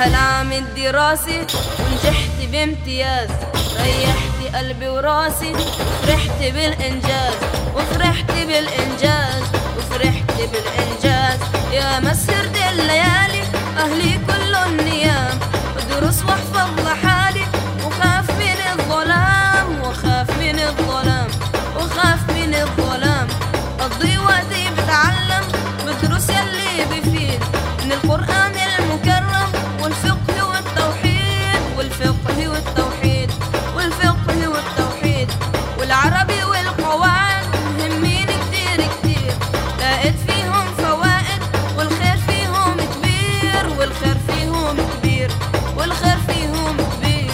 هالعام الدراسي ونجحت بامتياز، ريحت قلبي وراسي وفرحت بالإنجاز، وفرحت بالإنجاز، وفرحت بالإنجاز. يا مسهرة الليالي أهلي كلهم نيام، أدرس واحفظ لحالي وخاف من الظلام، وخاف من الظلام، وخاف من الظلام. أقضي وقتي بتعلم بدرس يلي بفيد من القرآن المكرم والفقه والتوحيد، والفقه والتوحيد، والفقه والتوحيد، والعربي والقواعد مهمين كتير كتير، لقيت فيهم فوائد والخير فيهم كبير، والخير فيهم كبير، والخير فيهم كبير.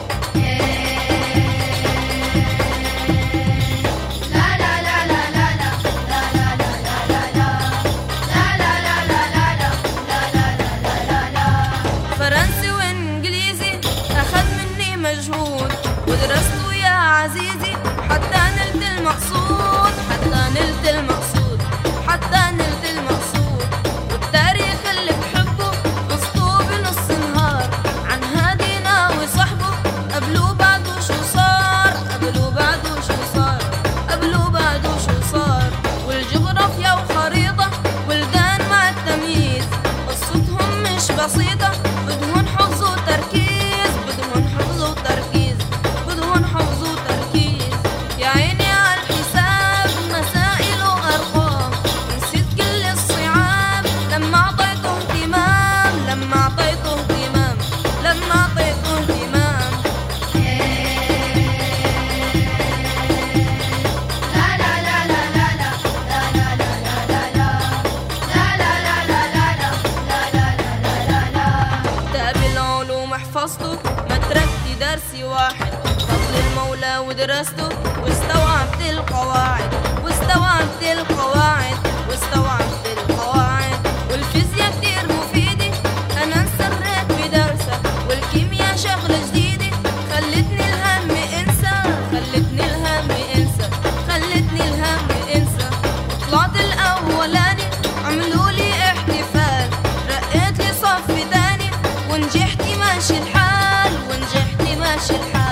فرنسي وانجليزي اخذ مني مجهود، ودرسته يا عزيزي حتى نلت المقصود، حتى نلت المقصود، حتى نلت المقصود. والتاريخ اللي بحبه قصته بنص نهار، عن هادينا وصحبه قبله بعده شو صار، قبله بعده شو صار، قبله بعده شو صار. والجغرافيا وخريطة بلدان مع التمييز، قصتهم مش بسيطة، بدهن حفظ وتركيز، بدهن حفظ وتركيز، بدهن حفظ وتركيز. يا عيني على الحساب مسائل وأرقام، نسيت كل الصعاب لما أعطيته اهتمام، لما أعطيته اهتمام، لما أعطيته اهتمام. كتاب العلوم حفظته ما تركت درسي واحد، فضل المولى ودرسته واستوعبت القواعد، واستوعبت القواعد، واستوعبت القواعد. والفيزياء كتير مفيدة أنا انسريت بدرسها، والكيمياء شغلة جديدة خلتني الهم انسى، خلتني الهم انسى، خلتني الهم انسى. طلعت الأولاني عملولي احتفال، رقيت لي صف تاني ونجحت ماشي الحال، ونجحت ماشي الحال.